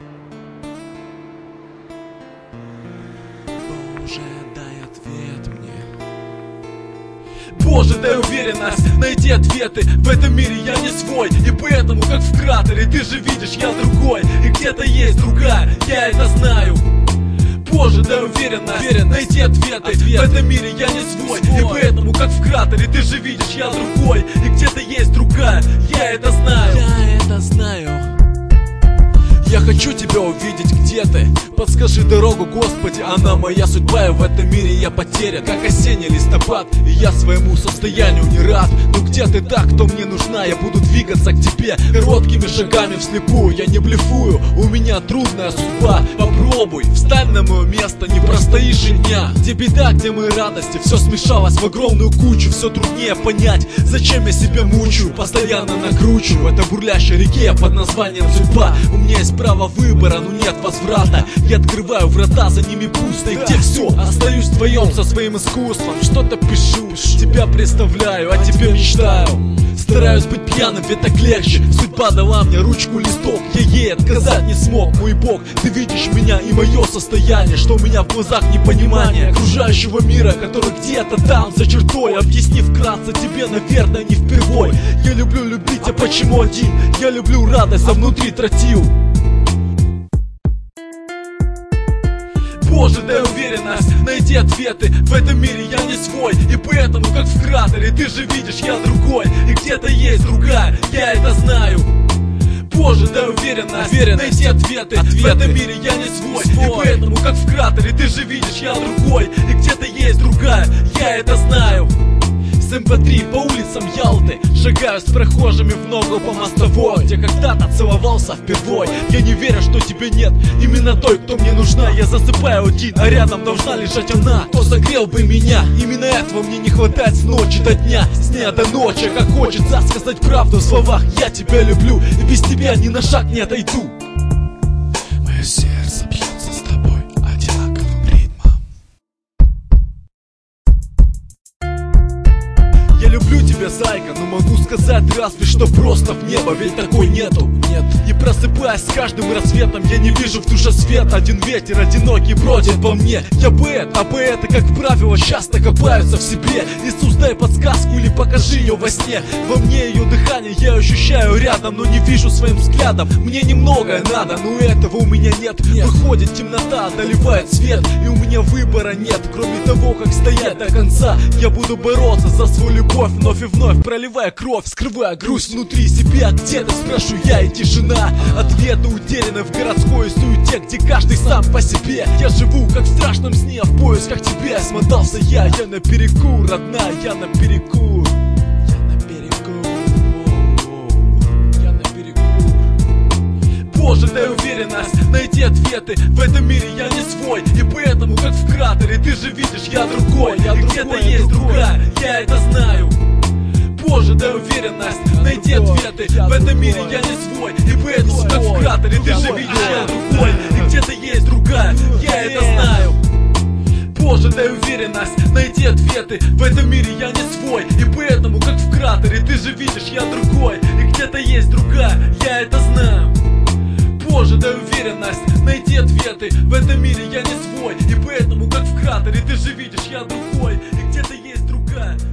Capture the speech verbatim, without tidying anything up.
Боже, дай ответ мне. Боже, дай уверенность найти ответы. В этом мире я не свой, и поэтому, как в кратере, ты же видишь, я другой. И где-то есть другая, я это знаю. Боже, дай уверенность, уверенность найти ответы. Ответ. В этом мире я не свой, свой, и поэтому, как в кратере, ты же видишь, я другой. И где-то есть другая, я это знаю. Я это знаю. Я хочу тебя увидеть, где ты. Подскажи дорогу, Господи, она моя судьба. И в этом мире я потерян, как осенний листопад. И я своему состоянию не рад. Ну где ты так, кто мне нужна? Я буду двигаться к тебе короткими шагами вслепую. Я не блефую, у меня трудная судьба. Попробуй, встань на мое место, не простоишь и дня. Где беда, где мои радости, все смешалось в огромную кучу. Все труднее понять, зачем я себя мучаю. Постоянно накручу в этой бурлящей реке под названием судьба. У меня есть право выбора, но нет возврата. Я открываю врата, за ними пусто. И где все, остаюсь вдвоем со своим искусством. Что-то пишу, тебя представляю, о тебе мечтаю. Стараюсь быть пьяным, ведь так легче. Судьба дала мне ручку, листок, я ей отказать не смог. Мой Бог, ты видишь меня и мое состояние, что у меня в глазах непонимание окружающего мира, который где-то там за чертой. Объясни вкратце, тебе, наверное, не впервой. Я люблю любить, а почему один? Я люблю радость, а внутри тротил. Боже, дай уверенность найти ответы. В этом мире я не свой, и поэтому, как в кратере, ты же видишь, я другой. И где-то есть другая, я это знаю. Боже, дай уверенность, уверенность найти ответы. ответы. В этом мире я не свой, свой, и поэтому, как в кратере, ты же видишь, я другой. И где-то есть другая, я это знаю. С эм пэ три по улицам Ялты шагаю с прохожими в ногу по мостовой, где когда-то целовался впервой. Я не верю, что тебе нет именно той, кто мне нужна. Я засыпаю один, а рядом должна лежать она, кто согрел бы меня. Именно этого мне не хватает с ночи до дня, с дня до ночи. Как хочется сказать правду в словах: я тебя люблю, и без тебя ни на шаг не отойду. Мое сердце бьется с тобой одинаковым ритмом. Я люблю тебя, зайка, но могу сказать разве что просто в небо, ведь такой нету. Нет. И просыпаясь с каждым рассветом, я не вижу в душе света. Один ветер одинокий бродит по мне. Я поэт, а поэты, как правило, часто копаются в себе. Иисус, дай подсказку или покажи ее во сне. Во мне ее дыхание я ощущаю рядом, но не вижу своим взглядом. Мне немногое надо, но этого у меня нет. нет. Выходит темнота, одолевает свет, и у меня выбора нет, кроме того, как стоять до конца. Я буду бороться за свою любовь, вновь и вновь проливая кровь, скрывая грусть внутри себя. Где-то спрошу я, и тишина. Ответы утеряны в городской суете, где каждый сам по себе. Я живу, как в страшном сне, в поисках тебя. Смотался я, я наперекур, родная, я наперекур. Я наперекур, я наперекур. Боже, дай уверенность найти ответы. В этом мире я не свой, и поэтому, как в кратере, ты же видишь, я другой. И где-то есть другая, я это знаю. Боже, дай уверенность найти ответы. В этом мире я не свой, и поэтому, как в кратере, ты же видишь, я другой. И где-то есть другая, я это знаю. Боже, дай уверенность найти ответы. В этом мире я не свой, и поэтому, как в кратере, ты же видишь, я другой. И где-то есть другая, я это знаю. Боже, дай уверенность найти ответы. В этом мире я не свой, и поэтому, как в кратере, ты же видишь, я другой. И где-то есть другая.